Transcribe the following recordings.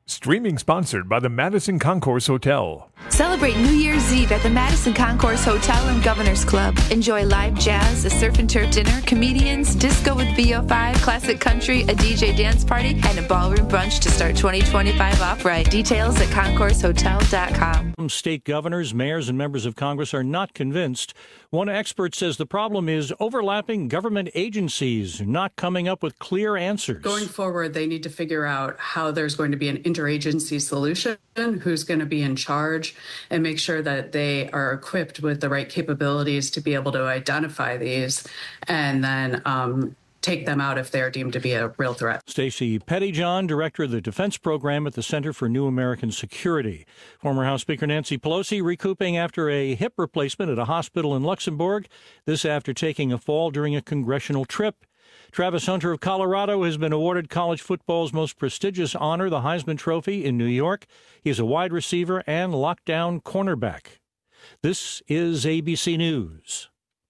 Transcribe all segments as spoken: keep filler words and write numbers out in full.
Streaming sponsored by the Madison Concourse Hotel. Celebrate New Year's Eve at the Madison Concourse Hotel and Governor's Club. Enjoy live jazz, a surf and turf dinner, comedians, disco with V O five, classic country, a D J dance party, and a ballroom brunch to start twenty twenty-five off right. Details at concourse hotel dot com. State governors, mayors, and members of Congress are not convinced. One expert says the problem is overlapping government agencies not coming up with clear answers. Going forward, they need to figure out how there's going to be an interagency solution, who's going to be in charge, and make sure that they are equipped with the right capabilities to be able to identify these and then um, take them out if they are deemed to be a real threat. Stacey Pettyjohn, director of the Defense Program at the Center for New American Security. Former House Speaker Nancy Pelosi recouping after a hip replacement at a hospital in Luxembourg, this after taking a fall during a congressional trip. Travis Hunter of Colorado has been awarded college football's most prestigious honor, the Heisman Trophy, in New York. He is a wide receiver and lockdown cornerback. This is A B C News.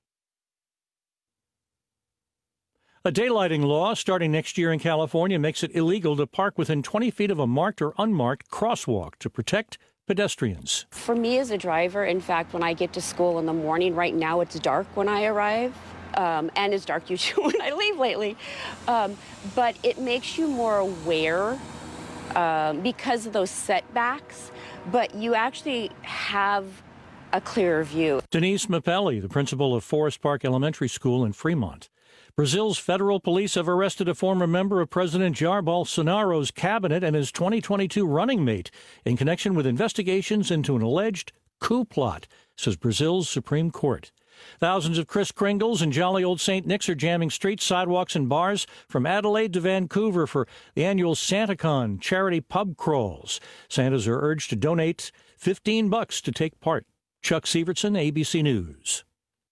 A daylighting law starting next year in California makes it illegal to park within twenty feet of a marked or unmarked crosswalk to protect pedestrians. For me as a driver, in fact, when I get to school in the morning, right now it's dark when I arrive. Um, and it's dark usually when I leave lately. Um, but it makes you more aware um, because of those setbacks, but you actually have a clearer view. Denise Mapelli, the principal of Forest Park Elementary School in Fremont. Brazil's federal police have arrested a former member of President Jair Bolsonaro's cabinet and his twenty twenty-two running mate in connection with investigations into an alleged coup plot, says Brazil's Supreme Court. Thousands of Kris Kringles and jolly old Saint Nick's are jamming streets, sidewalks, and bars from Adelaide to Vancouver for the annual SantaCon charity pub crawls. Santas are urged to donate fifteen bucks to take part. Chuck Sievertson, A B C News.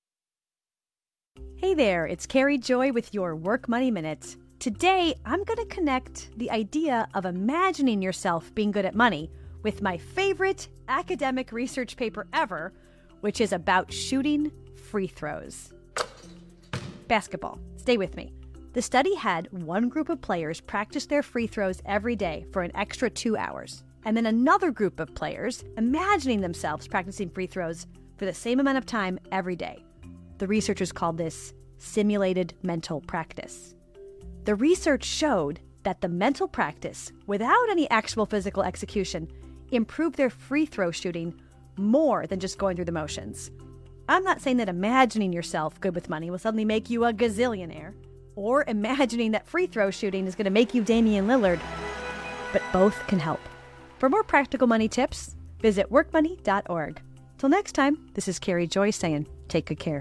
Hey there, it's Carrie Joy with your Work Money Minute. Today, I'm going to connect the idea of imagining yourself being good at money with my favorite academic research paper ever, which is about shooting free throws. Basketball. Stay with me. The study had one group of players practice their free throws every day for an extra two hours, and then another group of players imagining themselves practicing free throws for the same amount of time every day. The researchers called this simulated mental practice. The research showed that the mental practice, without any actual physical execution, improved their free throw shooting more than just going through the motions. I'm not saying that imagining yourself good with money will suddenly make you a gazillionaire, or imagining that free throw shooting is going to make you Damian Lillard, but both can help. For more practical money tips, visit work money dot org. Till next time, this is Carrie Joy saying, take good care.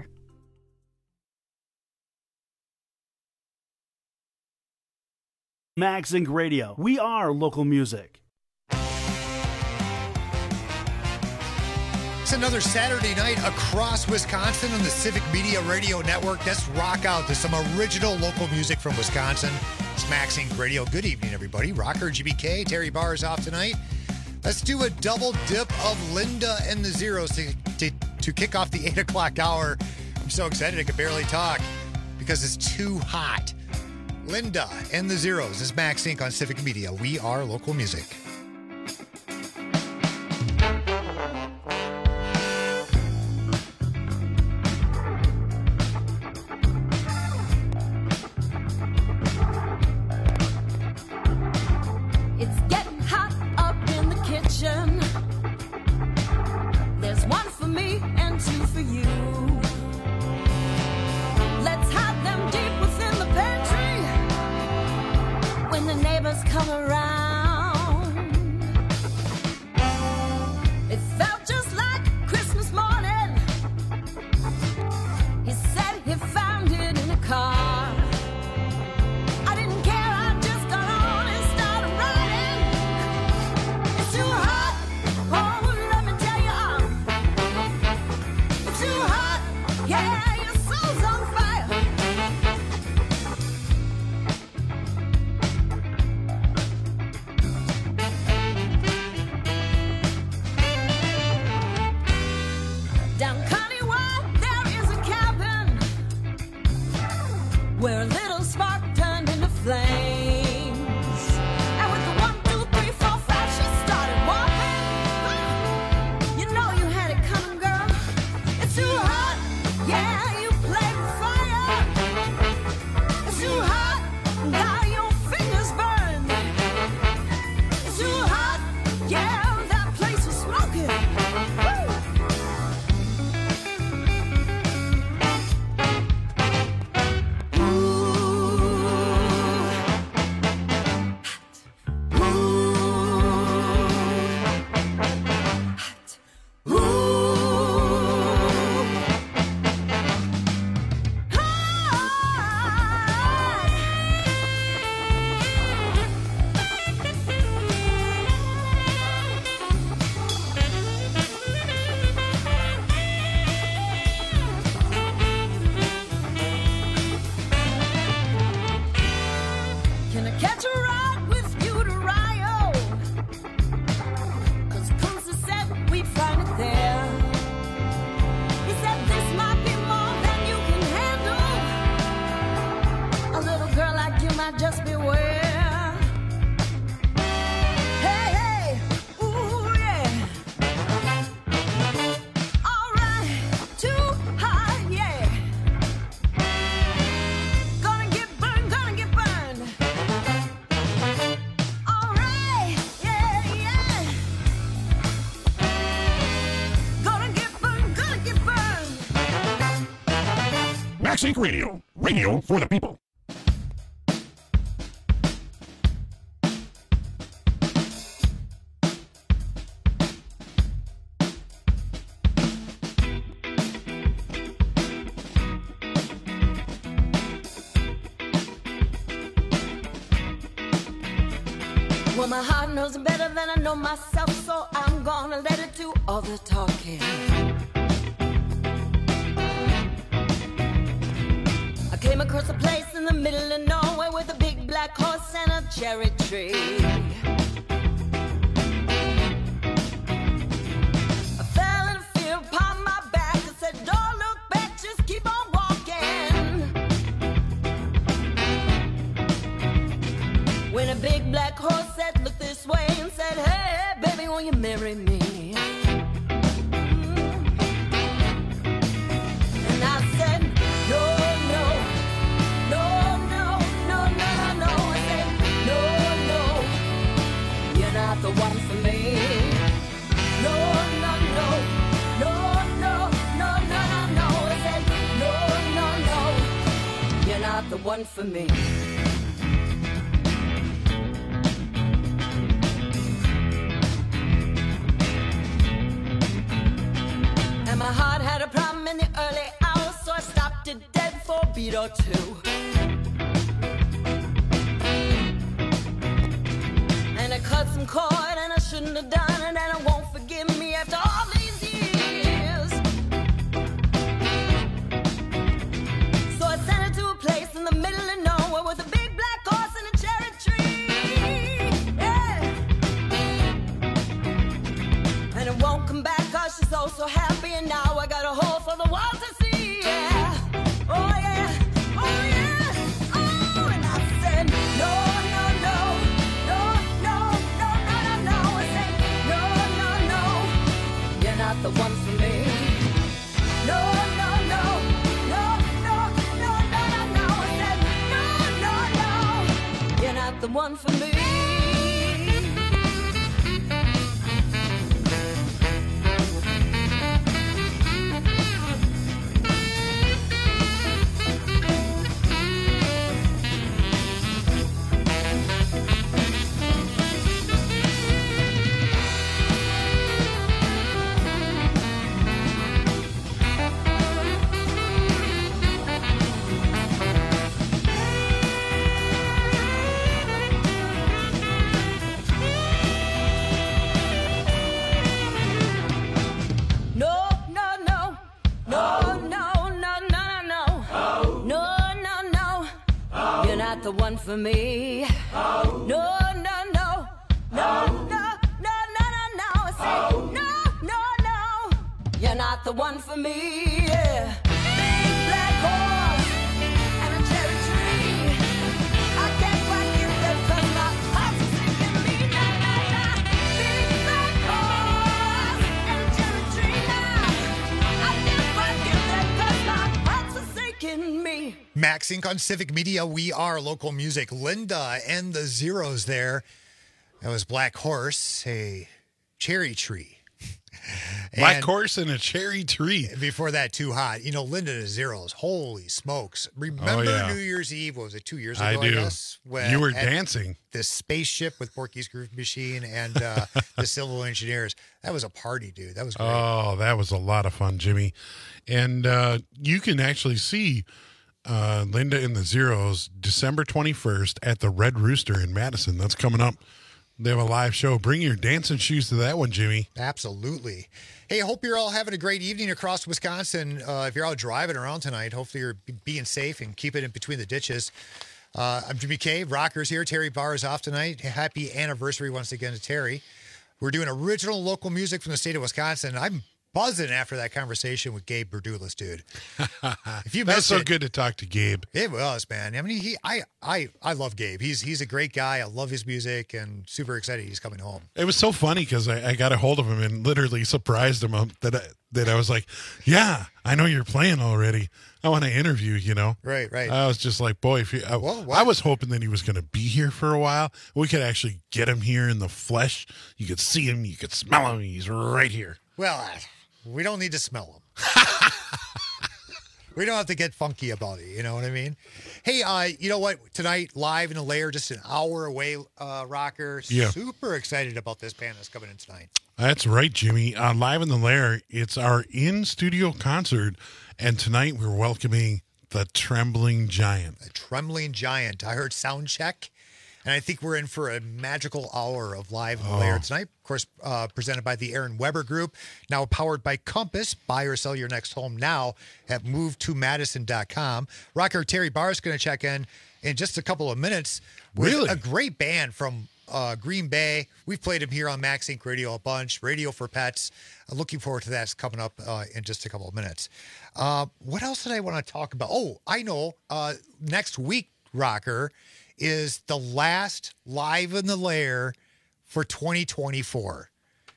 Mag Zinc Radio. We are local music. It's another Saturday night across Wisconsin on the Civic Media Radio Network. Let's rock out to some original local music from Wisconsin. It's Mag Zinc Radio. Good evening, everybody. Rocker G B K, Terry Barr is off tonight. Let's do a double dip of Linda and the Zeros to, to, to kick off the eight o'clock hour. I'm so excited I could barely talk because it's too hot. Linda and the Zeros. This is Mag Zinc on Civic Media. We are local music. It's getting hot up in the kitchen. There's one for me and two for you. Let's have them deep within the pantry when the neighbors come around. It felt just like Christmas morning. He said he found it in a car. I didn't care, I just got on and started riding. It's too hot, oh, let me tell you, it's too hot, yeah, your soul's on fire. MaxInc Radio. Radio for the people. Well, my heart knows it better than I know myself, so I'm gonna let it do all the talking. I came across a place in the middle of nowhere with a big black horse and a cherry tree. I fell in fear upon my back and said, don't look back, just keep on walking. When a big black horse said, look this way, and said, hey, baby, will you marry me? And I said, no, no, no, no, no, no, no, no. I said, no, no, you're not the one for me. No, no, no, no, no, no, no, no, no. I said, no, no, no, you're not the one for me. And my heart had a problem in the early hours, so I stopped it dead for a beat or two. And I cut some cord and I shouldn't have done it, and I won't forgive me after all these years. So I sent her to a place in the middle of nowhere with a big black horse and a cherry tree. Yeah. And it won't come back cause she's so, so happy, and now I got a hole for the world to see. Yeah. Oh yeah, oh yeah, oh, and I said, no, no, no, no, no, no, no, no, no. I said, no, no, no, you're not the one for me. No, no, no, no, no, no, no, no, no. I said, no, no, no, you're not the one for me. No, no, no, no, no, no, no, no, no, no, no, no, you're not the one for me. No, no, no, no, no, no, no, no, no. I say, no, no, no, you're not the one for me. Yeah. Big black horse and a cherry tree. I can't quite get there 'cause my heart's sinking me. Na, na, na. Big black horse and a cherry tree. Now I can't quite get there 'cause my heart's sinking me. MaxInc on Civic Media. We are local music. Linda and the Zeros there. That was Black Horse, a cherry tree. Black And horse and a cherry tree. Before that, Too Hot. You know, Linda and the Zeros. Holy smokes. Remember Oh, yeah. New Year's Eve? What was it, two years ago, I I, do. guess? When You were at dancing. The spaceship with Porky's Groove Machine and uh, the Civil Engineers. That was a party, dude. That was great. Oh, that was a lot of fun, Jimmy. And uh, you can actually see uh, Linda and the Zeros December twenty-first at the Red Rooster in Madison. That's coming up. They have a live show. Bring your dancing shoes to that one, Jimmy. Absolutely. Hey, I hope you're all having a great evening across Wisconsin. Uh, if you're out driving around tonight, hopefully you're be- being safe and keep it in between the ditches. Uh, I'm Jimmy K. Rockers here. Terry Barr is off tonight. Happy anniversary once again to Terry. We're doing original local music from the state of Wisconsin. I'm buzzing after that conversation with Gabe Berdulis, dude. If you That's missed so it, good to talk to Gabe. It was, man. I mean, he, I, I, I love Gabe. He's, he's a great guy. I love his music, and super excited he's coming home. It was so funny because I, I got a hold of him and literally surprised him um, that I, that I was like, "Yeah, I know you're playing already. I want to interview." You know, right, right. I was just like, "Boy, if you, I, Well, I was hoping that he was going to be here for a while. We could actually get him here in the flesh. You could see him, you could smell him. He's right here." Well, we don't need to smell him. We don't have to get funky about it. You know what I mean? Hey, uh, you know what? Tonight, live in the lair, just an hour away, uh, Rocker. Yeah. Super excited about this band that's coming in tonight. That's right, Jimmy. Uh, live in the lair, it's our in-studio concert, and tonight we're welcoming the Trembling Giant. The Trembling Giant. I heard sound check, and I think we're in for a magical hour of live in the Oh. lair tonight. Of course, uh, presented by the Aaron Weber Group, now powered by Compass. Buy or sell your next home now at move to madison dot com. Rocker Terry Barr is going to check in in just a couple of minutes with Really? a great band from uh, Green Bay. We've played him here on Max Inc Radio a bunch, Radio for Pets. Uh, looking forward to that. It's coming up uh, in just a couple of minutes. Uh, what else did I want to talk about? Oh, I know. Uh, next week, Rocker, is the last Live in the Lair for twenty twenty-four.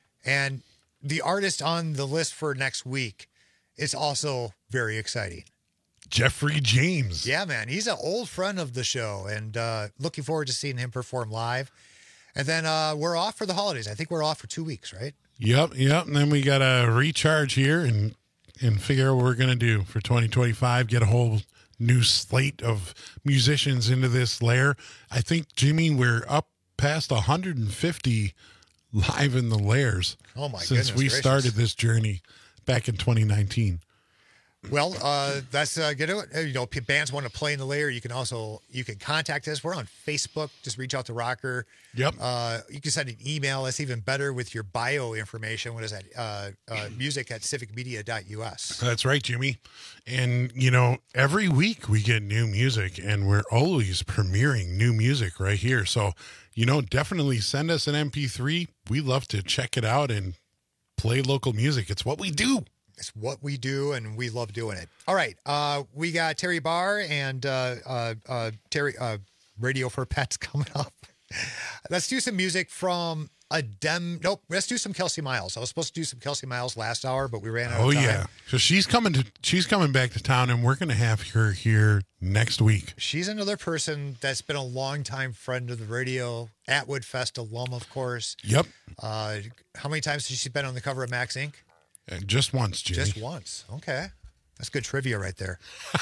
And the artist on the list for next week is also very exciting. Jeffrey James. Yeah, man. He's an old friend of the show, and uh, looking forward to seeing him perform live. And then uh, we're off for the holidays. I think we're off for two weeks, right? Yep, yep. And then we got to recharge here and and figure out what we're going to do for twenty twenty-five, get a whole new slate of musicians into this lair. I think, Jimmy, we're up past one hundred fifty live in the lairs. Oh, my since goodness we gracious. started this journey back in twenty nineteen. Well, uh, that's uh, get it. You know, if bands want to play in the lair, you can also you can contact us. We're on Facebook. Just reach out to Rocker. Yep. Uh, you can send an email. That's even better with your bio information. What is that? Uh, uh, music at civic media dot u s. That's right, Jimmy. And, you know, every week we get new music, and we're always premiering new music right here. So, you know, definitely send us an M P three. We love to check it out and play local music. It's what we do. It's what we do, and we love doing it. All right. Uh, we got Terry Barr and uh, uh, uh, Terry uh, Radio for Pets coming up. Let's do some music from a dem. Nope. Let's do some Kelsey Miles. I was supposed to do some Kelsey Miles last hour, but we ran out Oh of time. yeah, so she's coming to she's coming back to town, and we're going to have her here next week. She's another person that's been a longtime friend of the radio, Atwood Fest alum, of course. Yep. Uh, how many times has she been on the cover of Max Incorporated? Uh, just once, Jimmy. Just once. Okay. That's good trivia right there.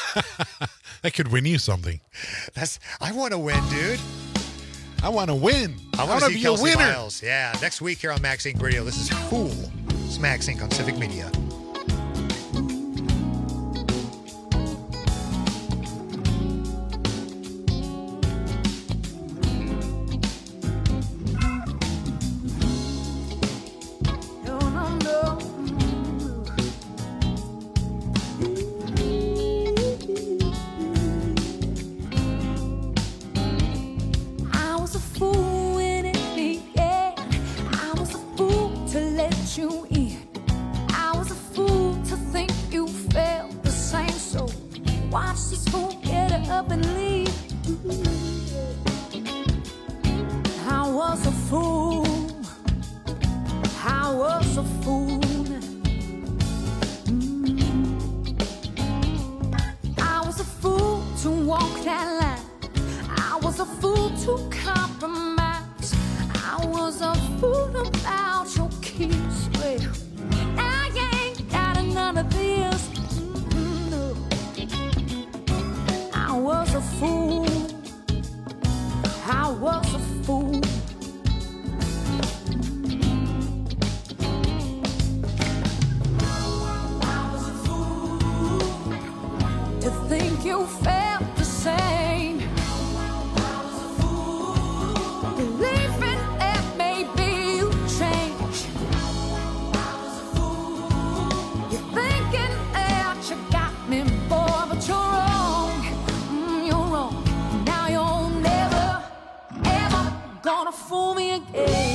That could win you something. That's I want to win, dude. I want to win. I want wanna to see be Kelsey a winner. Miles. Yeah, next week here on Max Incorporated Radio. This is Fool. It's Max Incorporated on Civic Media. I was a fool when it began. I was a fool to let you in. I was a fool to think you felt the same. So watch this fool get up and leave. I was a fool. I was a fool. Mm. I was a fool to walk that line. I was a fool to compromise. I was a fool about your kiss. Well, I ain't got none of this. Mm, no. I was a fool. I was a fool. I was a fool to think you felt the same. Believing that maybe you change. You're thinking that you got me, boy, but you're wrong. Mm, you're wrong. Now you're never, ever gonna fool me again.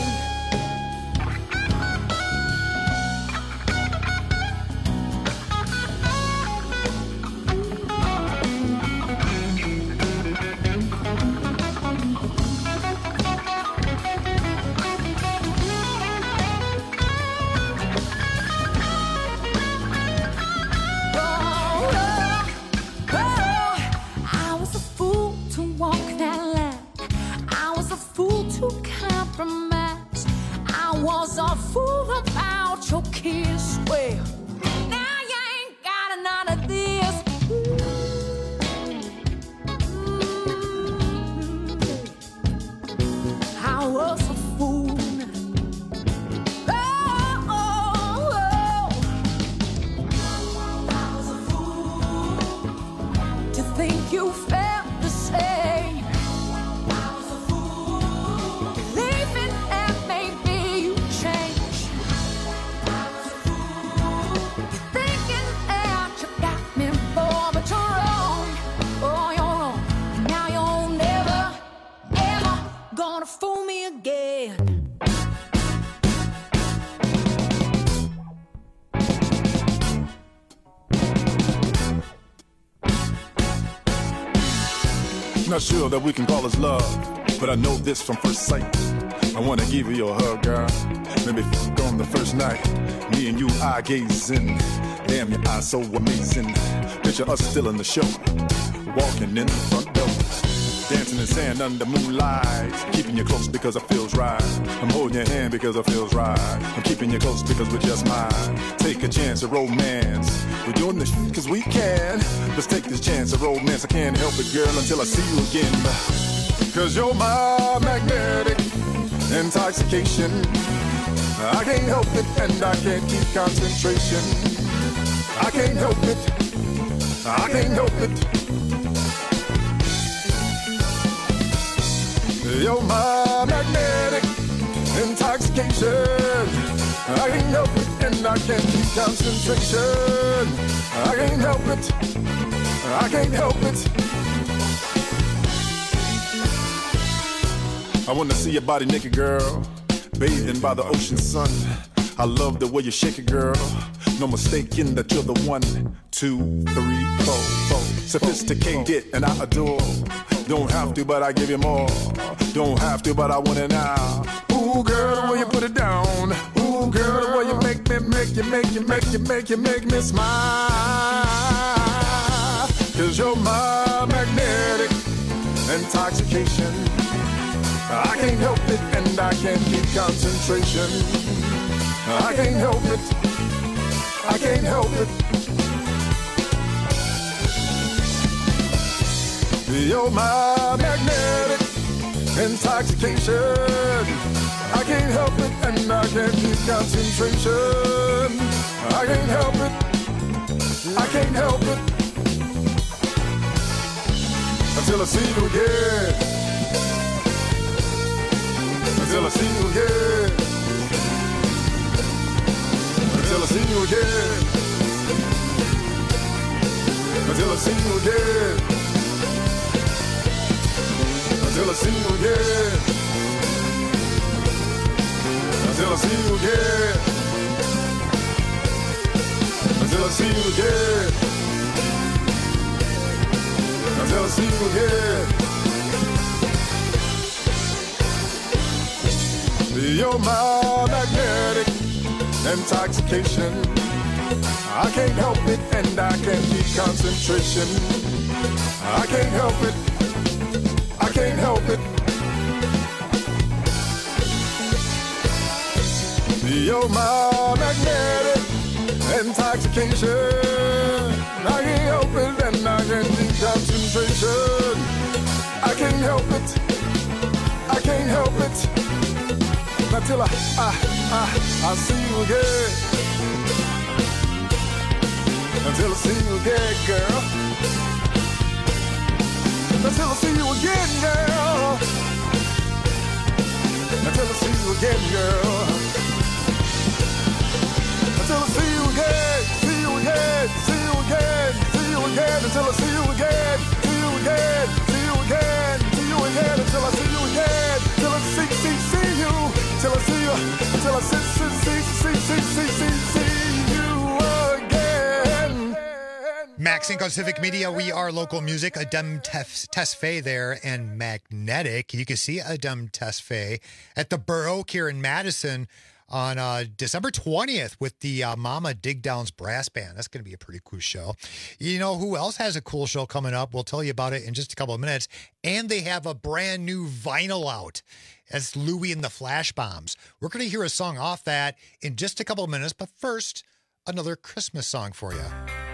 I was a fool to walk that line. I was a fool to compromise. I was a fool about your kiss. Well, now you ain't got none of this. not sure that we can call this love, but I know this from first sight. I wanna give you a hug, girl. Maybe f- on the first night, me and you eye gazing. Damn, your eyes so amazing. Picture us still in the show, walking in the front door, dancing in sand under moonlight. Keeping you close because it feels right. I'm holding your hand because it feels right. I'm keeping you close because we're just mine. Take a chance of romance. We're doing this shit cause we can. Let's take this chance of romance. I can't help it, girl, until I see you again. Cause you're my magnetic intoxication. I can't help it and I can't keep concentration. I can't help it. I can't help it. You're my magnetic intoxication. I can't help it and I can't keep concentration. I can't help it. I can't help it. I wanna see your body naked, girl, bathing by the ocean sun. I love the way you shake it, girl. No mistaking that you're the one. Two, three, four, four. Sophisticated and I adore. Don't have to, but I give you more. Don't have to, but I want it now. Ooh, girl, the way you put it down. Ooh, girl, the way you make me, make you, make you, make you, make you, make me smile. Cause you're my magnetic intoxication. I can't help it and I can't keep concentration. I can't help it. I can't help it. You're my magnetic intoxication. I can't help it and I can't keep concentration. I can't help it. I can't help it. Until I see you again. Until I see you again. Until I see you again. Until I see you again. Until I see you again. Until I see you again. Until I see you again. Until I see you again. You're my magnetic intoxication. I can't help it and I can't keep concentration. I can't help it. I can't help it. You're my magnetic intoxication. I can't help it and I can't keep concentration. I can't help it. I can't help it. Until I, I, I, I see you again. Until I see you again, girl. Until I see you again, girl. Until I see you again, girl. Until I see you again, see you again, see you again, see you again. Until I see you again, see you again, see you again, see you again. Until I see you again, till I see, see, see you. Till I see you, till I see, see, see, see, see, see, see, see you again. Max Inco Civic Media, we are local music. Adem Tesfaye there and Magnetic. You can see Adem Tesfaye at the Baroque here in Madison on uh, December twentieth with the uh, Mama Dig Downs Brass Band. That's going to be a pretty cool show. You know who else has a cool show coming up? We'll tell you about it in just a couple of minutes. And they have a brand new vinyl out. That's Louie and the Flash Bombs. We're going to hear a song off that in just a couple of minutes. But first, another Christmas song for you.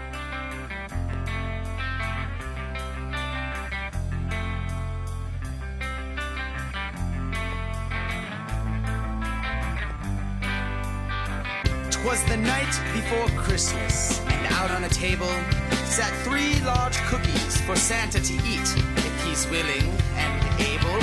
'Twas the night before Christmas, and out on a table sat three large cookies for Santa to eat, if he's willing and able.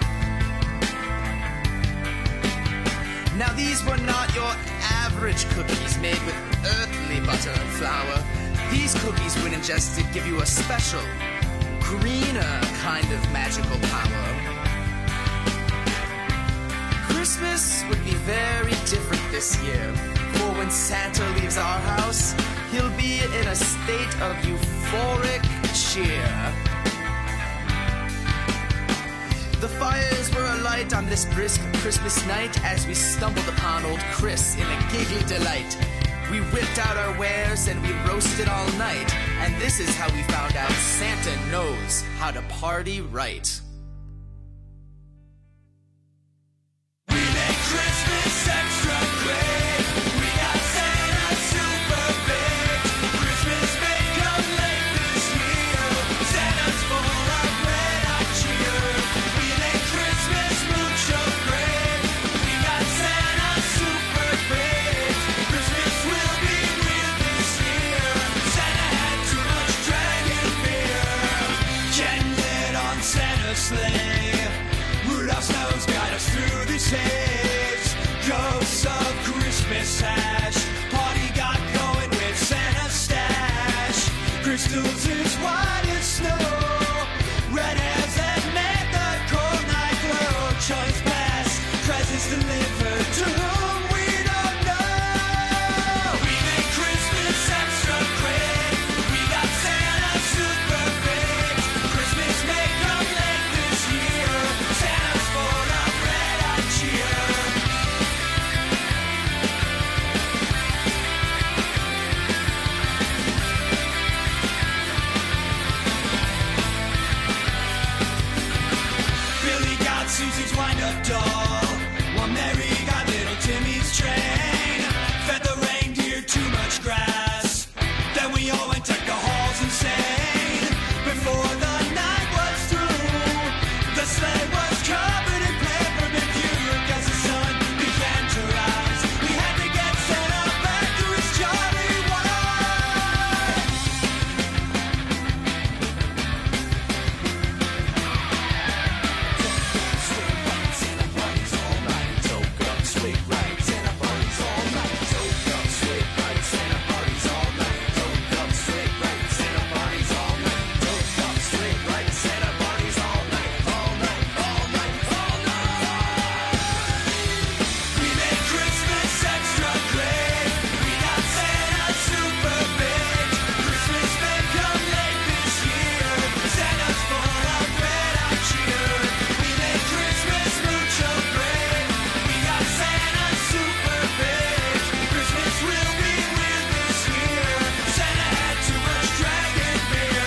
Now these were not your average cookies made with earthly butter and flour. These cookies, when ingested, give you a special, greener kind of magical power. Christmas would be very different this year, for when Santa leaves our house, he'll be in a state of euphoric cheer. The fires were alight on this brisk Christmas night as we stumbled upon old Chris in a giggly delight. We whipped out our wares and we roasted all night, and this is how we found out Santa knows how to party right. We make Christmas extra great. We got Santa super big. Christmas may come late this year. Santa's full of red hot cheer. We make Christmas mucho great. We got Santa super big. Christmas will be weird this year. Santa had too much dragon beer. Ken lit on Santa's sleigh. Rudolph's nose got us through these days. Ghosts of Christmas hash. Party got going with Santa's stash. Crystals is white as snow. Red hairs that made the cold night glow. Choice pass, presents delivered to whom we don't know. We make Christmas extra great. We got Santa super big. Christmas may come late this year. Santa's full of red hot cheer. Billy got Susie's wind-up doll, while Mary got little Timmy's train. Fed the reindeer too much grass, then we all went to the halls insane. Before the night was through, the sleigh was covered in peppermint fume. As the sun began to rise, we had to get Santa back to his jolly wife. Santa parties all night, toke up, sweet right. Santa parties all night, toke up, sweet right. Santa parties all night, toke up, straight right. Santa parties all night, toke up, straight right. Santa parties all night, all night, all night, all night. We make Christmas extra great. We got Santa super big. Christmas may come late this year. Santa's full of red hot cheer. We make Christmas mucho great. We got Santa super big. Christmas will be weird this year. Santa had too much dragon beer.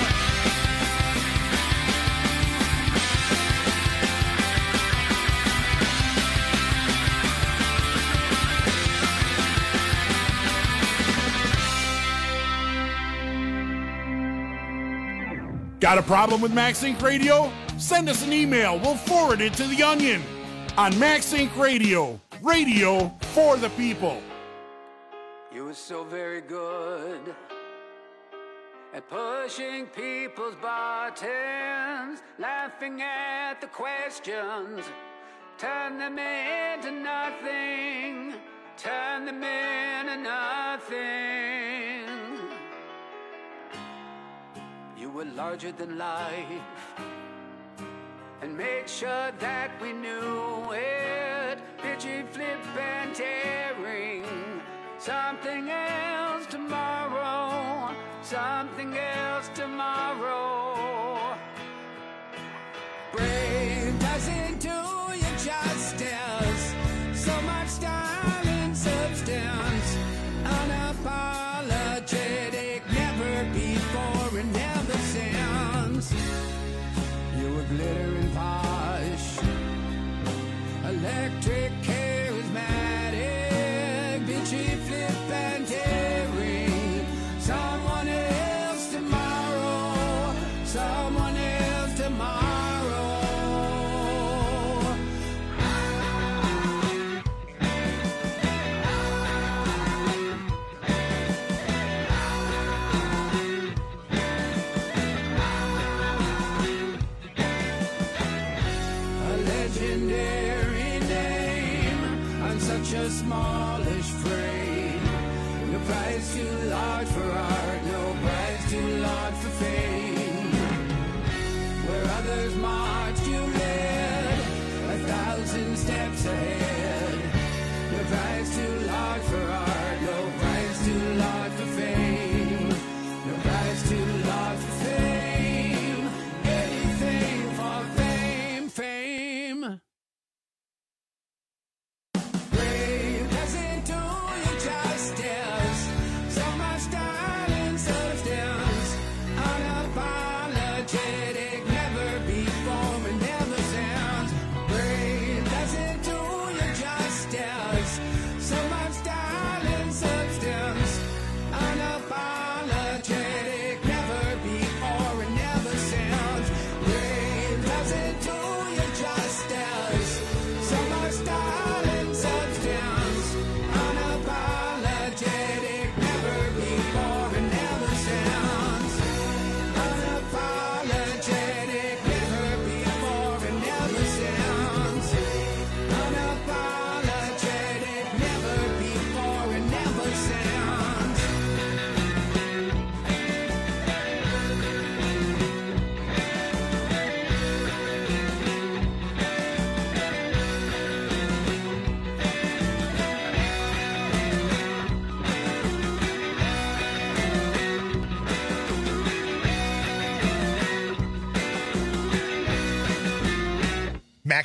Got a problem with MaxInc Radio? Send us an email. We'll forward it to The Onion on MaxInc Radio. Radio for the people. You were so very good at pushing people's buttons, laughing at the questions, turn them into nothing, turn them into nothing. You were larger than life, and made sure that we knew it. Bitchy, flip, and tearing. Something else tomorrow. Something else tomorrow. Brave doesn't do you justice. So much style and substance. Unapologetic, never before and never since. You were glitter and polish, electric, charismatic, bitchy, flip, and tearing. Someone else tomorrow, someone else tomorrow. A legendary name on such a smallish frame. No price too large for art, no price too large for fame. Where others marched, you led a thousand steps ahead. No price too large for art, no price too large for fame. No price too large for fame. Anything for fame, fame.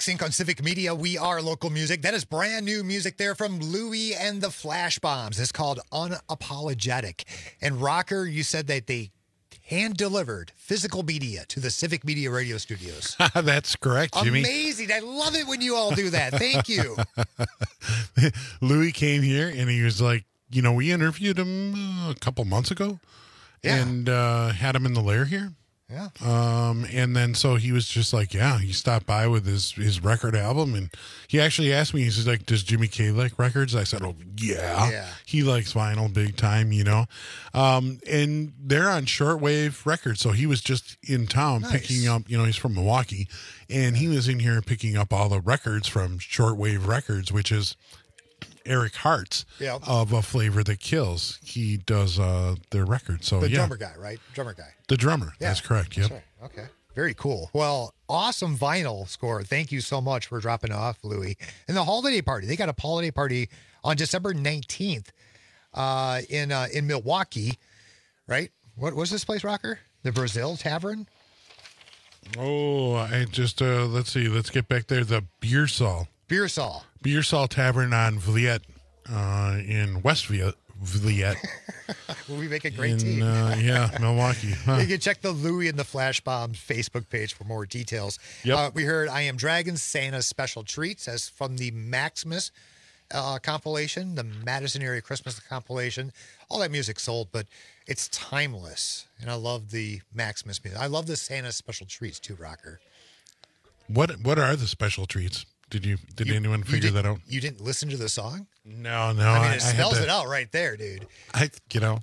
MaxInc on Civic Media. We are local music. That is brand new music there from Louie and the Flash Bombs. It's called Unapologetic. And Rocker, you said that they hand-delivered physical media to the Civic Media radio studios. That's correct, Jimmy. Amazing. I love it when you all do that. Thank you. Louis came here, and he was like, you know, we interviewed him uh, a couple months ago Yeah. and uh, had him in the lair here. Yeah. Um, and then so he was just like, yeah, he stopped by with his, his record album, and he actually asked me, he's like, does Jimmy K like records? I said, oh, yeah. Yeah. He likes vinyl big time, you know. Um, and they're on shortwave records, so he was just in town Nice. picking up, you know, he's from Milwaukee, and he was in here picking up all the records from Shortwave Records, which is Eric Hart's Yeah. of A Flavor That Kills. He does uh, their records. So The yeah. drummer guy, right? Drummer guy. The drummer. Yeah, That's correct. Yep. That's right. Okay. Very cool. Well, awesome vinyl score. Thank you so much for dropping off, Louie. And the holiday party. They got a holiday party on December nineteenth uh, in uh, in Milwaukee, right? What was this place, Rocker? The Brazil Tavern? Oh, I just, uh, let's see. Let's get back there. The Beer Saul. Beer Saul. Beer Saul Tavern on Vliet uh, in West Vliet. Vliet. We make a great in, team. Uh, yeah, Milwaukee. Huh. You can check the Louie and the Flash Bombs Facebook page for more details. Yep. Uh, we heard I Am Dragon, Santa's Special Treats, as from the Maximus uh, compilation, the Madison area Christmas compilation. All that music sold, but it's timeless. And I love the Maximus music. I love the Santa's Special Treats too, Rocker. What What are the special treats? Did you Did You- anyone you figure didn't- that out? You didn't listen to the song? No, no. I mean, I- it I had spells to- it out right there, dude. I, you know,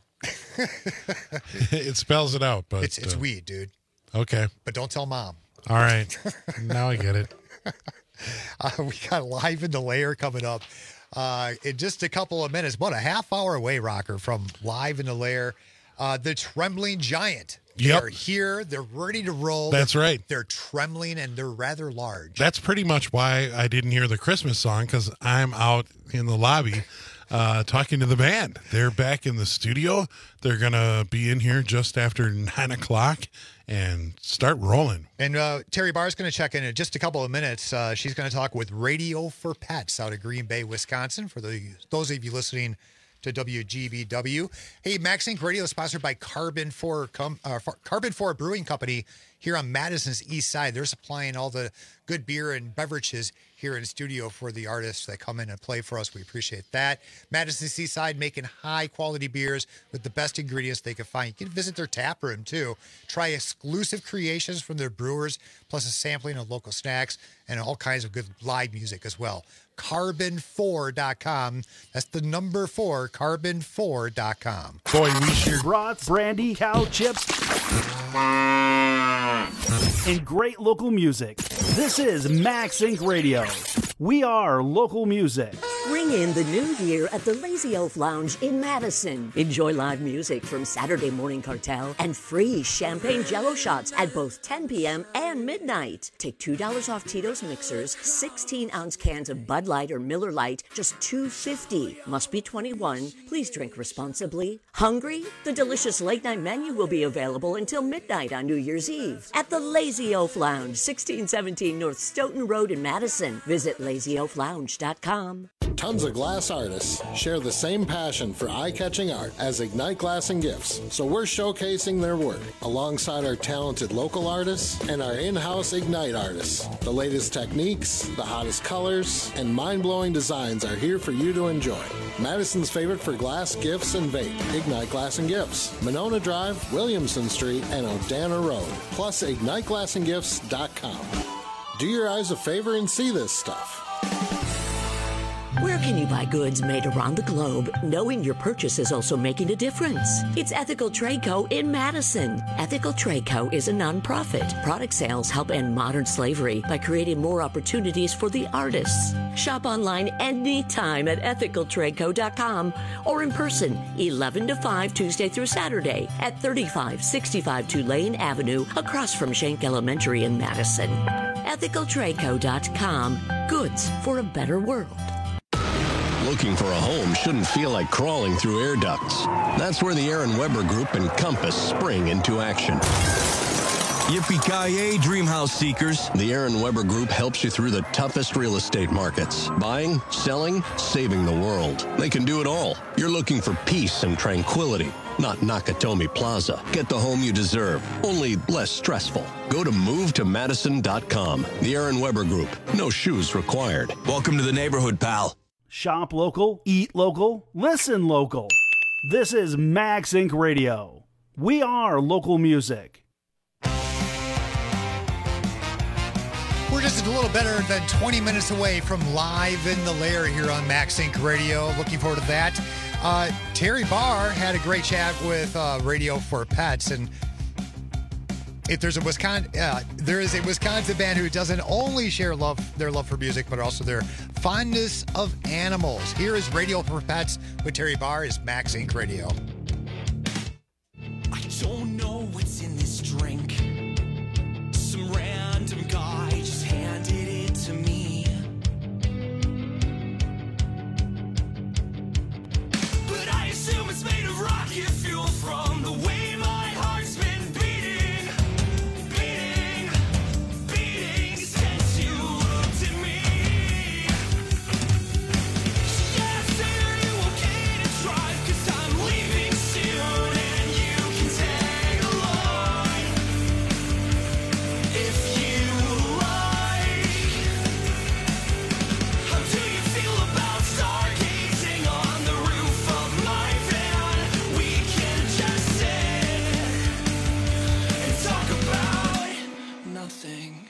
it spells it out, but It's it's uh, weed, dude. Okay. But don't tell mom. All right. Now I get it. Uh, we got Live in the Lair coming up uh, in just a couple of minutes. About a half hour away, Rocker, from Live in the Lair. Uh, the Trembling Giant. Yep. They're here. They're ready to roll. That's right. They're trembling and they're rather large. That's pretty much why I didn't hear the Christmas song, because I'm out in the lobby uh, talking to the band. They're back in the studio. They're going to be in here just after nine o'clock and start rolling. And uh, Terry Barr is going to check in in just a couple of minutes. Uh, she's going to talk with Radio for Pets out of Green Bay, Wisconsin, for the those of you listening to W G B W. Hey, MaxInc Radio is sponsored by Carbon four Com- uh, Carbon four Brewing Company here on Madison's East Side. They're supplying all the good beer and beverages here in studio for the artists that come in and play for us. We appreciate that. Madison's East Side making high quality beers with the best ingredients they can find. You can visit their tap room too. Try exclusive creations from their brewers, plus a sampling of local snacks and all kinds of good live music as well. carbon four dot com. That's the number four, carbon four dot com. Boy, we sure. Brats, brandy, cow chips, and great local music. This is MaxInc Radio. We are local music. Ring in the new year at the Lazy Elf Lounge in Madison. Enjoy live music from Saturday Morning Cartel and free champagne jello shots at both ten p.m. and midnight. Take two dollars off Tito's mixers, sixteen ounce cans of Bud Light or Miller Lite, just two dollars and fifty cents. Must be twenty-one. Please drink responsibly. Hungry? The delicious late night menu will be available until midnight on New Year's Eve at the Lazy Elf Lounge, sixteen seventeen North Stoughton Road in Madison. Visit lazy elf lounge dot com. Tons of glass artists share the same passion for eye-catching art as Ignite Glass and Gifts, so we're showcasing their work alongside our talented local artists and our in-house Ignite artists. The latest techniques, the hottest colors, and mind-blowing designs are here for you to enjoy. Madison's favorite for glass, gifts, and vape, Ignite Glass and Gifts, Monona Drive, Williamson Street, and Odana Road, plus ignite glass and gifts dot com. Do your eyes a favor and see this stuff. Where can you buy goods made around the globe, knowing your purchase is also making a difference? It's Ethical Trade Co. in Madison. Ethical Trade Co. is a nonprofit. Product sales help end modern slavery by creating more opportunities for the artists. Shop online anytime at ethical trade co dot com or in person, eleven to five, Tuesday through Saturday at thirty-five sixty-five Tulane Avenue, across from Schenck Elementary in Madison. ethical trade co dot com. Goods for a better world. Looking for a home shouldn't feel like crawling through air ducts. That's where the Aaron Weber Group and Compass spring into action. Yippee-ki-yay, dream house seekers. The Aaron Weber Group helps you through the toughest real estate markets. Buying, selling, saving the world. They can do it all. You're looking for peace and tranquility, not Nakatomi Plaza. Get the home you deserve, only less stressful. Go to move to madison dot com. The Aaron Weber Group. No shoes required. Welcome to the neighborhood, pal. Shop local, eat local, listen local. This is Max Inc Radio. We are local music. We're just a little better than twenty minutes away from Live in the Lair here on Max Inc Radio. Looking forward to that. Uh, Terry Barr had a great chat with uh, Radio for Pets, and if there's a Wisconsin, uh, there is a Wisconsin band who doesn't only share love, their love for music, but also their fondness of animals. Here is Radio for Pets with Terry Barr. Is Max Inc Radio. I don't know what's in this drink. Some random guy just handed it to me. But I assume it's made of rocket fuel from the way my heart's been beating, beating, beating since you looked at me. Yeah, say are you okay to drive? 'Cause I'm leaving soon and you can tag along if you like. How do you feel about stargazing on the roof of my van? We can just sit and talk about nothing.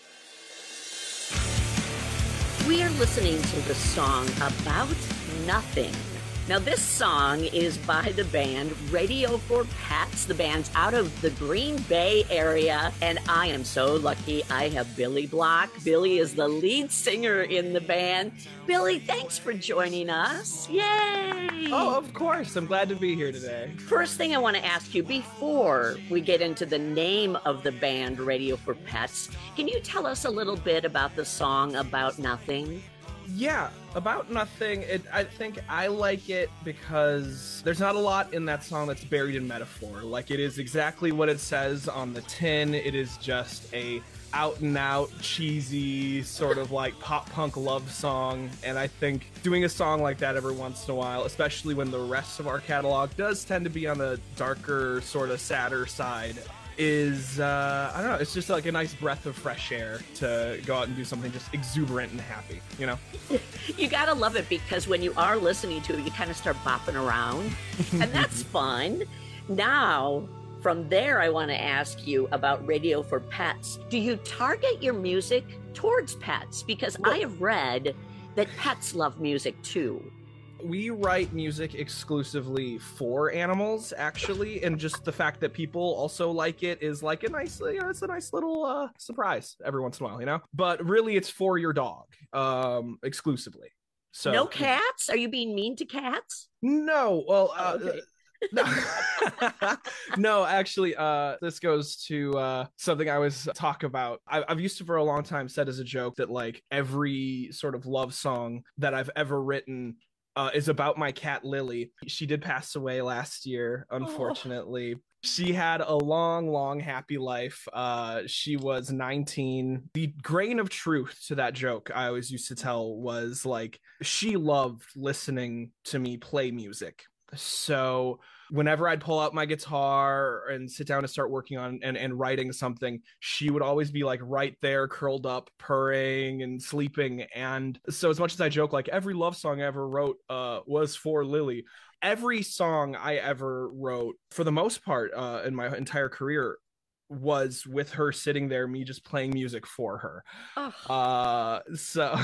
We are listening to the song About Nothing. Now, this song is by the band Radio for Pets. The band's out of the Green Bay area, and I am so lucky I have Billy Block. Billy is the lead singer in the band. Billy, thanks for joining us. Yay! Oh, of course. I'm glad to be here today. First thing I want to ask you, before we get into the name of the band Radio for Pets, can you tell us a little bit about the song About Nothing? Yeah, About Nothing, it, I think I like it because there's not a lot in that song that's buried in metaphor. Like, it is exactly what it says on the tin. It is just a out-and-out, cheesy, sort of like pop-punk love song. And I think doing a song like that every once in a while, especially when the rest of our catalog does tend to be on the darker, sort of sadder side, is, uh, I don't know, it's just like a nice breath of fresh air to go out and do something just exuberant and happy, you know? You gotta love it, because when you are listening to it, you kind of start bopping around, and that's fun. Now, from there, I want to ask you about Radio for Pets. Do you target your music towards pets? Because I have read that pets love music too. We write music exclusively for animals, actually, and just the fact that people also like it is like a nice, you know, it's a nice little uh, surprise every once in a while, you know? But really, it's for your dog, um, exclusively. So no cats? Are you being mean to cats? No, well, uh, okay. no. No, actually, uh, this goes to uh, something I always talk about. I- I've used to, for a long time, said as a joke that, like, every sort of love song that I've ever written Uh, is about my cat Lily. She did pass away last year, unfortunately. Oh. She had a long, long, happy life. Uh, she was nineteen. The grain of truth to that joke I always used to tell was, like, she loved listening to me play music. So whenever I'd pull out my guitar and sit down to start working on and, and writing something, she would always be like right there, curled up, purring and sleeping. And so as much as I joke, like, every love song I ever wrote uh, was for Lily, every song I ever wrote, for the most part, uh, in my entire career, was with her sitting there, me just playing music for her. Oh. Uh, so...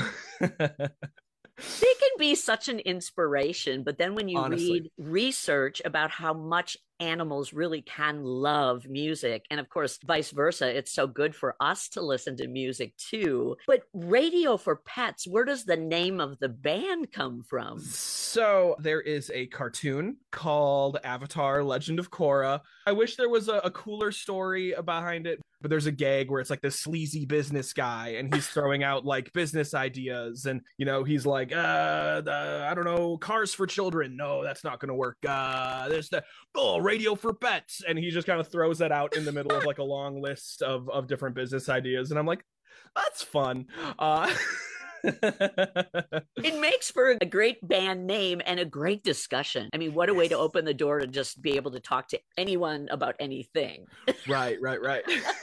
They can be such an inspiration, but then when you Honestly. read research about how much animals really can love music, and of course, vice versa, it's so good for us to listen to music too. But Radio for Pets, where does the name of the band come from? So there is a cartoon called Avatar: Legend of Korra. I wish there was a, a cooler story behind it, but there's a gag where it's like this sleazy business guy and he's throwing out like business ideas, and you know, he's like, uh, uh I don't know, cars for children, no, that's not gonna work. Uh there's the oh radio for pets. And he just kind of throws that out in the middle of like a long list of, of different business ideas. And I'm like, that's fun. Uh, It makes for a great band name and a great discussion. I mean, what a way to open the door to just be able to talk to anyone about anything. Right, right, right.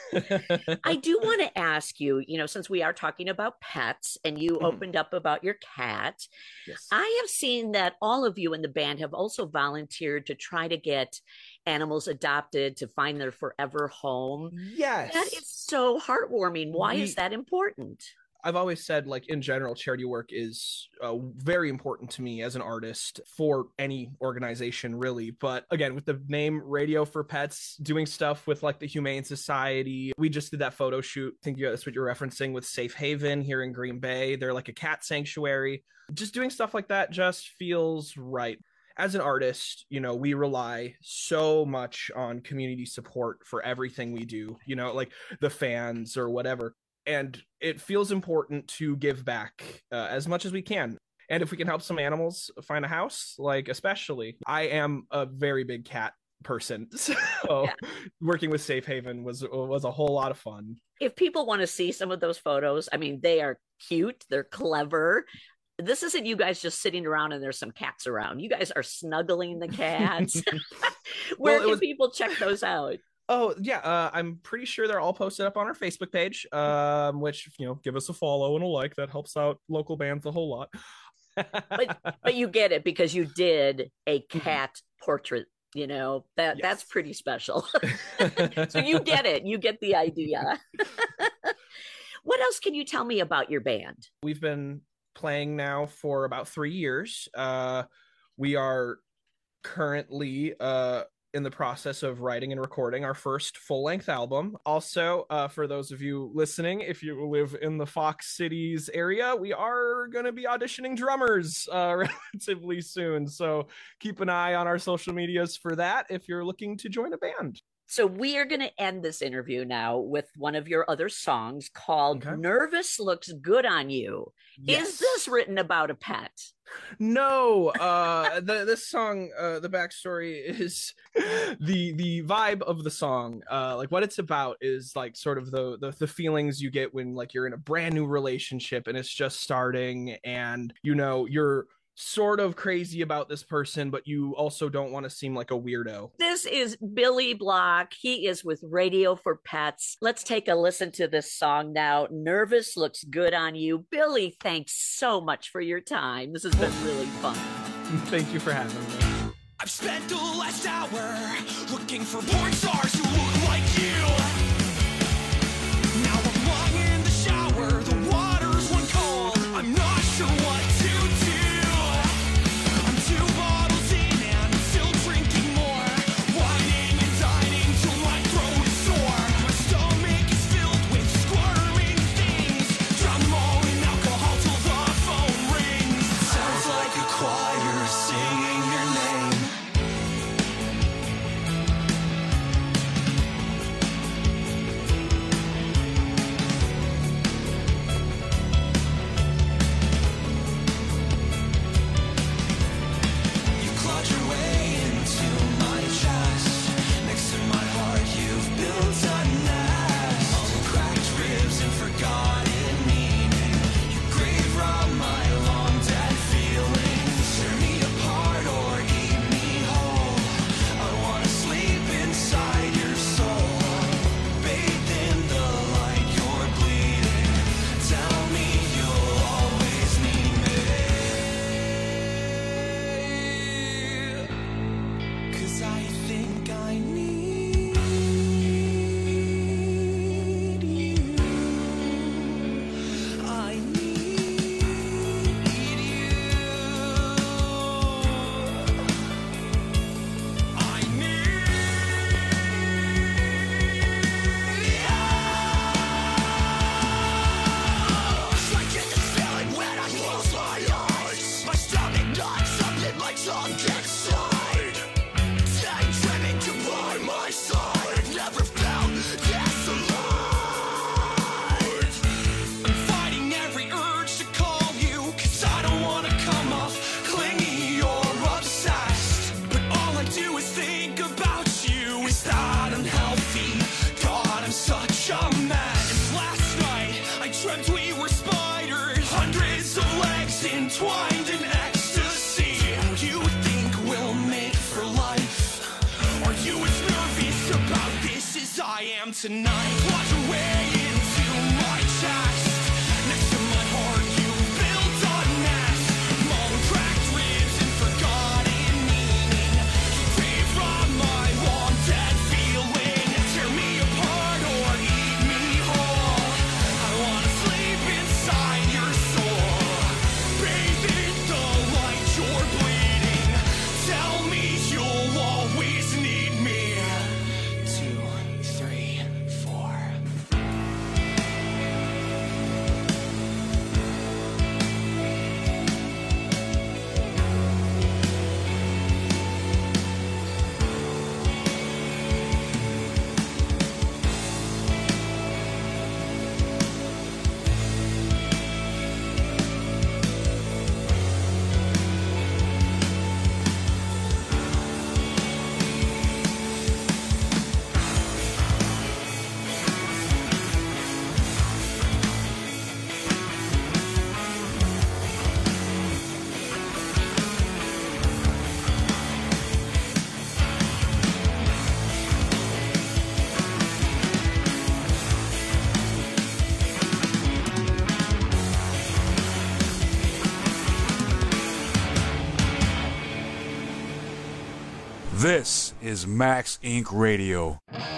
I do want to ask you, you know, since we are talking about pets and you mm. opened up about your cat, yes. I have seen that all of you in the band have also volunteered to try to get animals adopted to find their forever home. Yes. That is so heartwarming. Why we- is that important? I've always said, like, in general, charity work is uh, very important to me as an artist for any organization, really. But again, with the name Radio for Pets, doing stuff with like the Humane Society, we just did that photo shoot. I think that's what you're referencing with Safe Haven here in Green Bay. They're like a cat sanctuary. Just doing stuff like that just feels right. As an artist, you know, we rely so much on community support for everything we do, you know, like the fans or whatever. And it feels important to give back uh, as much as we can. And if we can help some animals find a house, like especially, I am a very big cat person. So yeah. Working with Safe Haven was was a whole lot of fun. If people want to see some of those photos, I mean, they are cute. They're clever. This isn't you guys just sitting around and there's some cats around. You guys are snuggling the cats. Where well, can was... people check those out? Oh, yeah. Uh, I'm pretty sure they're all posted up on our Facebook page, um, which, you know, give us a follow and a like. That helps out local bands a whole lot. but, but you get it because you did a cat portrait, you know, that yes. that's pretty special. So you get it. You get the idea. What else can you tell me about your band? We've been playing now for about three years. Uh, we are currently... Uh, in the process of writing and recording our first full-length album. Also, uh, for those of you listening, if you live in the Fox Cities area, we are going to be auditioning drummers uh, relatively soon. So keep an eye on our social medias for that if you're looking to join a band. So we are going to end this interview now with one of your other songs called okay. Nervous Looks Good on You. Yes. Is this written about a pet? No, uh, the, this song, uh, the backstory is the the vibe of the song. Uh, like what it's about is like sort of the, the the feelings you get when like you're in a brand new relationship and it's just starting, and you know you're sort of crazy about this person, but you also don't want to seem like a weirdo. This is Billy Block. He is with Radio for Pets. Let's take a listen to this song now. Nervous Looks Good on You. Billy, thanks so much for your time. This has been really fun. Thank you for having me. I've spent the last hour looking for porn stars who look like you. Now I'm lying in the shower, the water's run cold. I'm not sure what to do. I'm two bottles in and I'm still drinking more. Whining and dining till my throat is sore. My stomach is filled with squirming things. Drown them all in alcohol till the phone rings. Sounds like a choir singing your name. Think about tonight. Watch your way into my chest. Next to my heart, you built a nest. Long cracked ribs and forgotten meaning. Free from my wanted feeling. Tear me apart or eat me whole. I wanna sleep inside your soul. Bathe in the light, you're bleeding. Tell me you'll always need me. Two, three, four. This is Max Incorporated. Radio.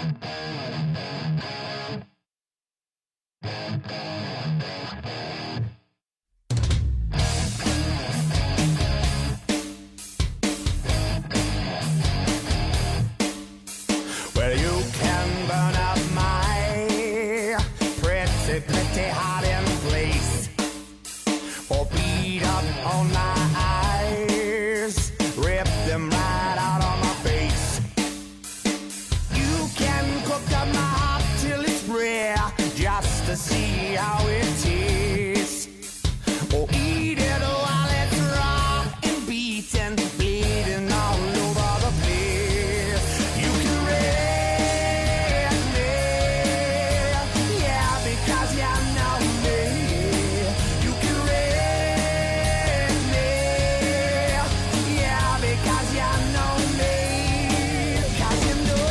Well, you can burn up my pretty, pretty hot in place, or beat up on my eyes, rip them right out on my face. You can cook up my heart till it's rare, just to see how it tastes, or eat it while it's raw and beaten, bleeding all over the place. You can wreck me, yeah, because you know me. You can wreck me, yeah, because you know me. 'Cause you know.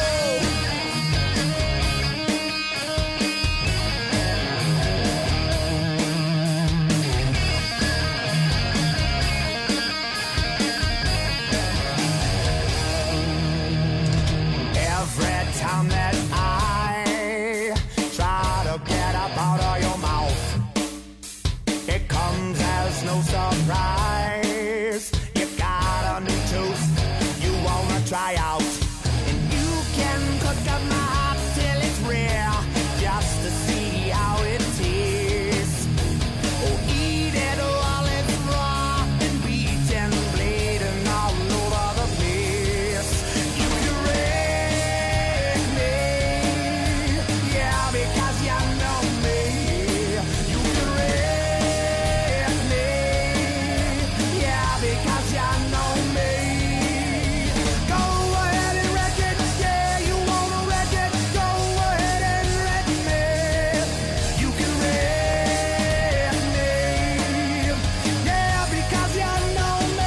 Every time that I try to get up out of your mouth, it comes as no surprise. You got a new tooth you wanna try out, and you can cook up my heart till it's rare, just to see how it tastes. Or eat it while it's raw and beaten, bleeding all over the place. You can wreck me, yeah, because you know me. You can wreck me, yeah, because you know me. Go ahead and wreck it, yeah, you wanna wreck it. Go ahead and wreck me. You can wreck me, yeah, because you know me.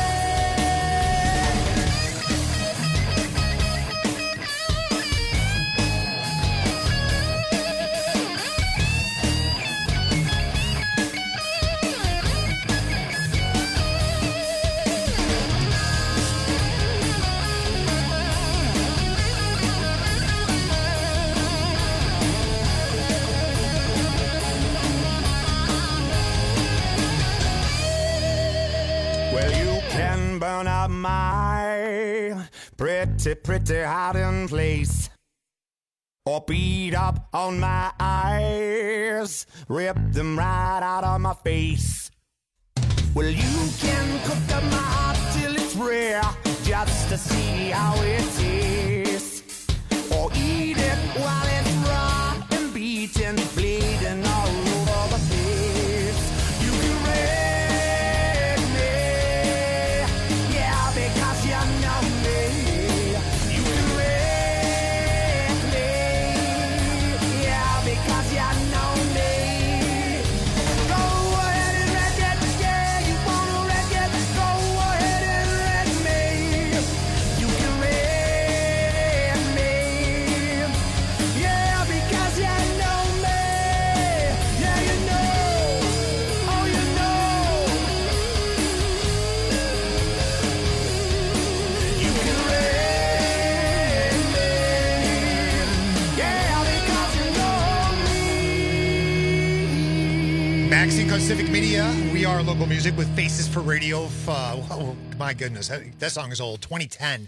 Well, you can burn up my pretty, pretty hiding place, or beat up on my eyes, rip them right out of my face. Well, you can cook up my heart till it's rare, just to see how it tastes, or eat it while it's raw and beaten, bleeding all over the place. You can wreck me, yeah, because you know me. You can wreck me, yeah, because you know me. Go ahead and wreck it, yeah, you wanna wreck it. Go ahead and wreck me. You can wreck Pacific Media. We are local music with Faces for Radio. Uh, oh, my goodness, that, that song is old. twenty ten.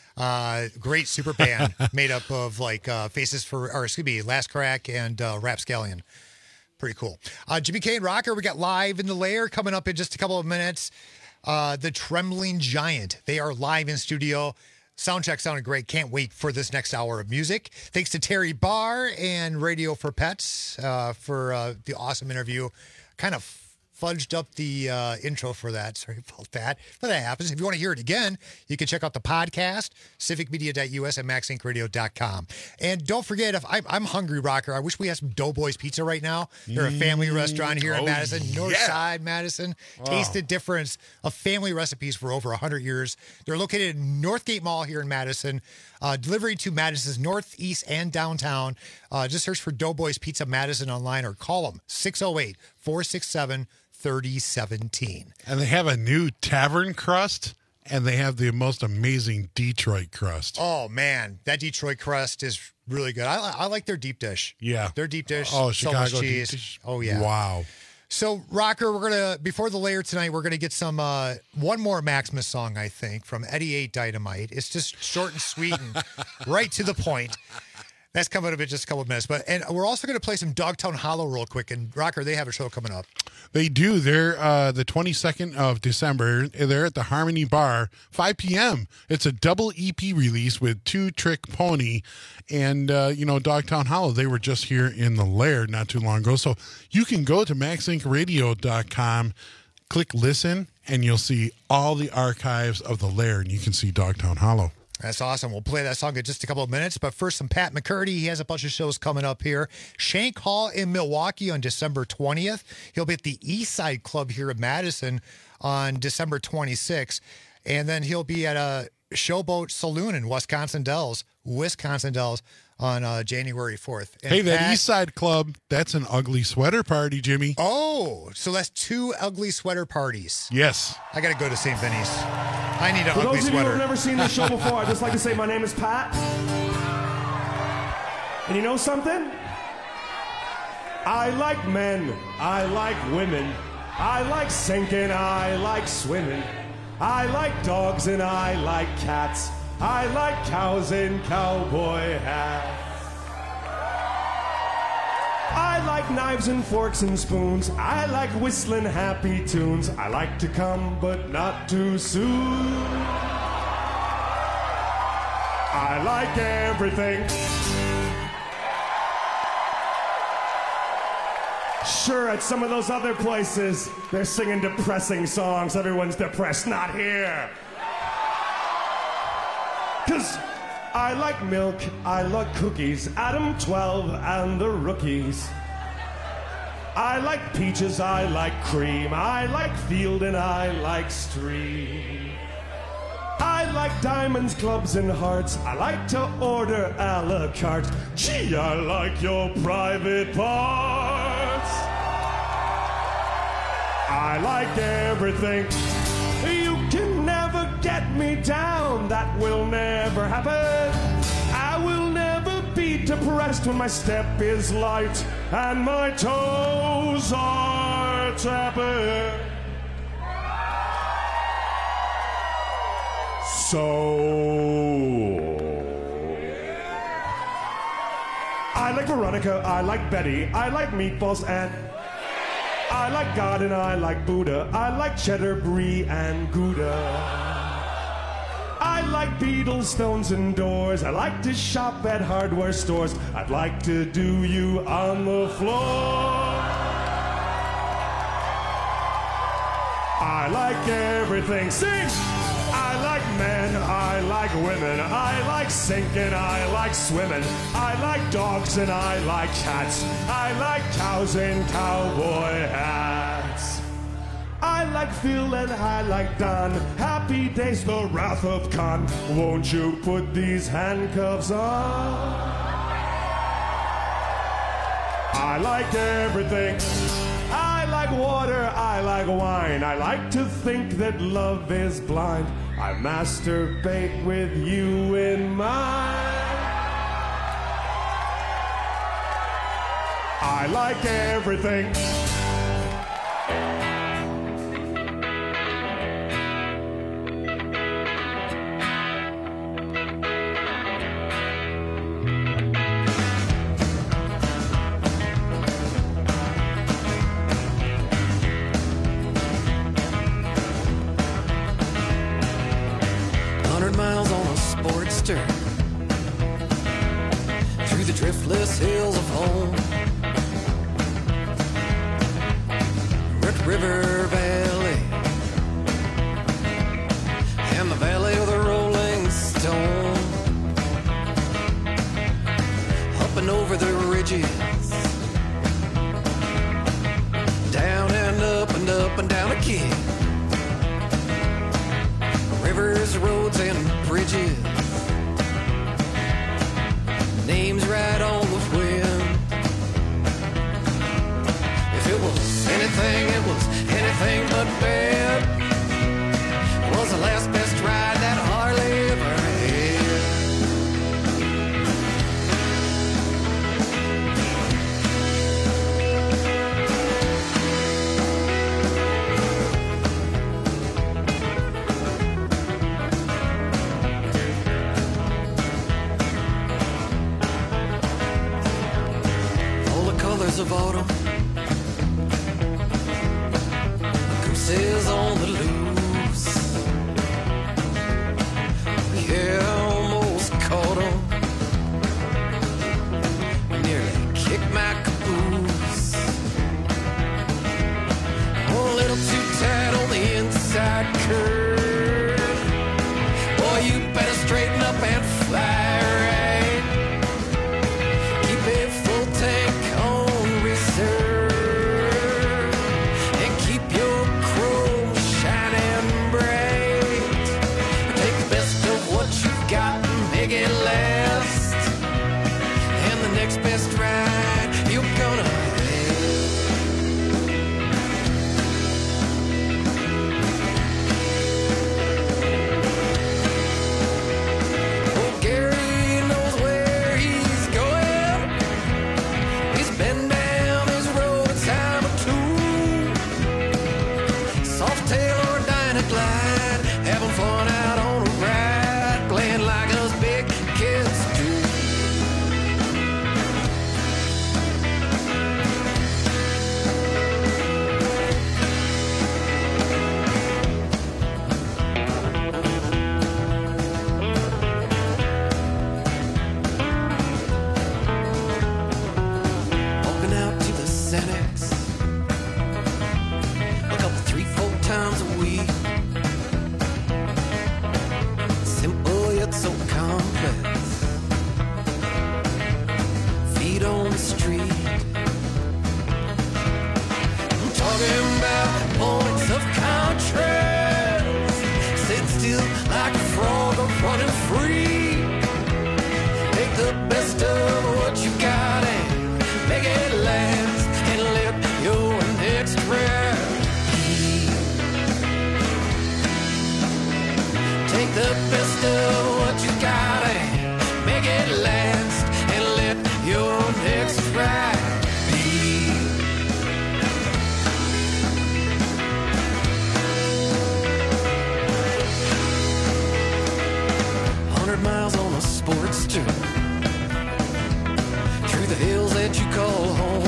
Uh, great super band made up of like uh, Faces for, or excuse me, Last Crack and uh, Rapscallion. Pretty cool. Uh, Jimmy K and Rocker, we got Live in the Lair coming up in just a couple of minutes. Uh, the Trembling Giant. They are live in studio. Soundcheck sounded great. Can't wait for this next hour of music. Thanks to Terry Barr and Radio for Pets uh, for uh, the awesome interview. Kind of fudged up the uh, intro for that. Sorry about that. But that happens. If you want to hear it again, you can check out the podcast, civic media dot u s and max inc radio dot com. And don't forget, if I'm, I'm hungry, Rocker, I wish we had some Doughboys Pizza right now. They're a family mm, restaurant here oh, in Madison, North yeah. Side Madison. Wow. Taste the difference of family recipes for over one hundred years. They're located in Northgate Mall here in Madison. Uh, delivery to Madison's northeast and downtown. Uh, just search for Doughboys Pizza Madison online or call them six oh eight, four six seven, thirty seventeen. And they have a new tavern crust, and they have the most amazing Detroit crust. Oh, man. That Detroit crust is really good. I, I like their deep dish. Yeah. Their deep dish. Oh, Chicago cheese. deep dish. Oh, yeah. Wow. So, Rocker, we're going to, before the layer tonight, we're going to get some, uh, one more Maximus song, I think, from Eddie eight Dynamite. It's just short and sweet and right to the point. That's coming up in just a couple of minutes. But and we're also going to play some Dogtown Hollow real quick. And, Rocker, they have a show coming up. They do. They're uh, the twenty-second of December. They're at the Harmony Bar, five p.m. It's a double E P release with Two Trick Pony and, uh, you know, Dogtown Hollow. They were just here in the Lair not too long ago. So you can go to max inc radio dot com, click listen, and you'll see all the archives of the Lair, and you can see Dogtown Hollow. That's awesome. We'll play that song in just a couple of minutes. But first, some Pat McCurdy. He has a bunch of shows coming up here. Shank Hall in Milwaukee on December twentieth. He'll be at the East Side Club here in Madison on December twenty-sixth. And then he'll be at a Showboat Saloon in Wisconsin Dells, Wisconsin Dells on uh, January fourth. And hey, that Pat, East Side Club, that's an ugly sweater party, Jimmy. Oh, so that's two ugly sweater parties. Yes. I got to go to Saint Vinny's. I need an For ugly those of sweater. you who have never seen this show before, I'd just like to say my name is Pat. And you know something? I like men. I like women. I like sinking. I like swimming. I like dogs and I like cats. I like cows in cowboy hats. I like knives and forks and spoons. I like whistling happy tunes. I like to come, but not too soon. I like everything. Sure, at some of those other places, they're singing depressing songs. Everyone's depressed, not here. Cause I like milk, I like cookies, Adam twelve and the rookies. I like peaches, I like cream, I like field and I like stream. I like diamonds, clubs, and hearts. I like to order a la carte. Gee, I like your private parts. I like everything. You can never get me down. That will never happen. I will never be depressed when my step is light and my toes are tapping. So I like Veronica, I like Betty, I like meatballs and I like God and I like Buddha. I like cheddar, brie, and Gouda. I like Beatles, Stones, and Doors. I like to shop at hardware stores. I'd like to do you on the floor. I like everything. Sing! I like men, I like women, I like sinking, I like swimming, I like dogs and I like cats, I like cows in cowboy hats. I like Phil and I like Don, happy days, the wrath of Khan. Won't you put these handcuffs on? I like everything. I like water, I like wine. I like to think that love is blind. I masturbate with you in mind. I like everything. Hundred miles on a Sportster through the driftless hills of home. Red River Valley and the Valley of the Rolling Stone. Up and over the ridges, down and up and up and down again. Rivers, roads, and bridges, names right on the wind. If it was anything, it was anything but bad. It was the last best ride that Harley ever had. All the colors of autumn, gooses on the loose. Yeah, almost caught 'em. Nearly kicked my caboose. A little too tight on the inside curve. Boy, you better straighten up and fly right. Keep a full tank on reserve and keep your chrome shining bright. Take the best of what you got and make it last. And the next best ride you're gonna have. Oh, Gary knows where he's going. He's been down this road a time or two. Softail or Dynaglide, having fun out on a ride, playing like us big kids do. Walking out to the Xanax a couple, three, four times a week. Simple yet so complex. Feet on the street. I'm talking about points of contrast. Sit still like a frog or running free. Take the best of what you got and make it last. And let your next breath be. Take the best of what you got and make it last. And let your next ride be. Hundred miles on a Sportster through the hills that you call home.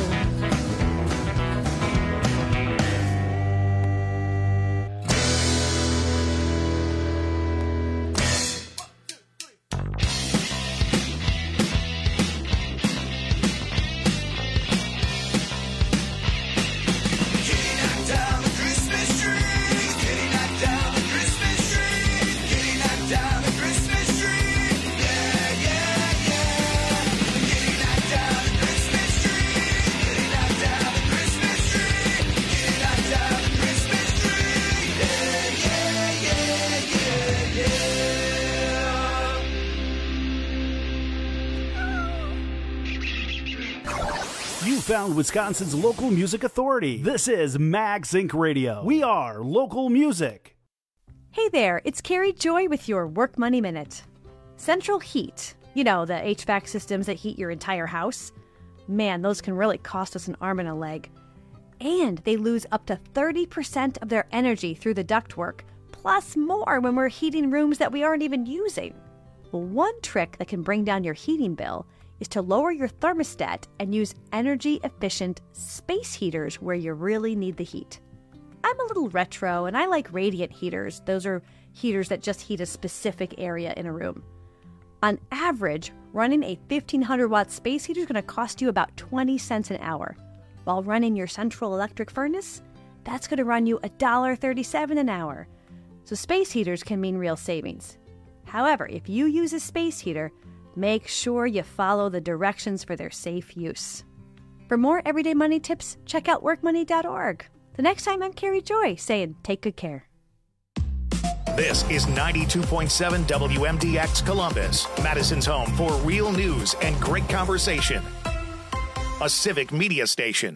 You found Wisconsin's local music authority. This is Max Inc Radio. We are local music. Hey there, it's Carrie Joy with your Work Money Minute. Central Heat, you know, the H V A C systems that heat your entire house. Man, those can really cost us an arm and a leg. And they lose up to thirty percent of their energy through the ductwork, plus more when we're heating rooms that we aren't even using. Well, one trick that can bring down your heating bill is to lower your thermostat and use energy-efficient space heaters where you really need the heat. I'm a little retro and I like radiant heaters. Those are heaters that just heat a specific area in a room. On average, running a fifteen hundred watt space heater is going to cost you about twenty cents an hour, while running your central electric furnace, that's going to run you one dollar and thirty-seven cents an hour. So space heaters can mean real savings. However, if you use a space heater, make sure you follow the directions for their safe use. For more everyday money tips, check out work money dot org. The next time, I'm Carrie Joy saying, take good care. This is ninety-two point seven W M D X Columbus, Madison's home for real news and great conversation. A civic media station.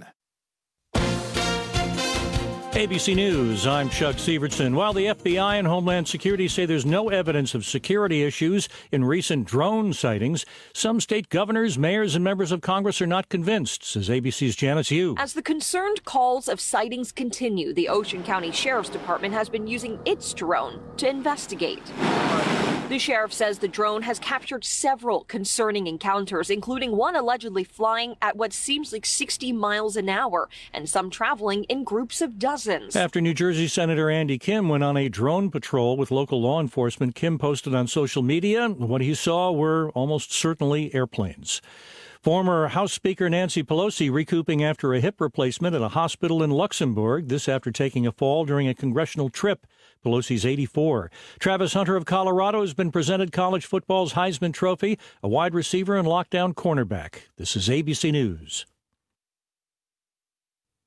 A B C News, I'm Chuck Severson. While the F B I and Homeland Security say there's no evidence of security issues in recent drone sightings, some state governors, mayors, and members of Congress are not convinced, says A B C's Janice Yu. As the concerned calls of sightings continue, the Ocean County Sheriff's Department has been using its drone to investigate. The sheriff says the drone has captured several concerning encounters, including one allegedly flying at what seems like sixty miles an hour, and some traveling in groups of dozens. After New Jersey Senator Andy Kim went on a drone patrol with local law enforcement, Kim posted on social media what he saw were almost certainly airplanes. Former House Speaker Nancy Pelosi recouping after a hip replacement at a hospital in Luxembourg, this after taking a fall during a congressional trip. Pelosi's eighty-four. Travis Hunter of Colorado has been presented college football's Heisman Trophy, a wide receiver and lockdown cornerback. This is A B C News.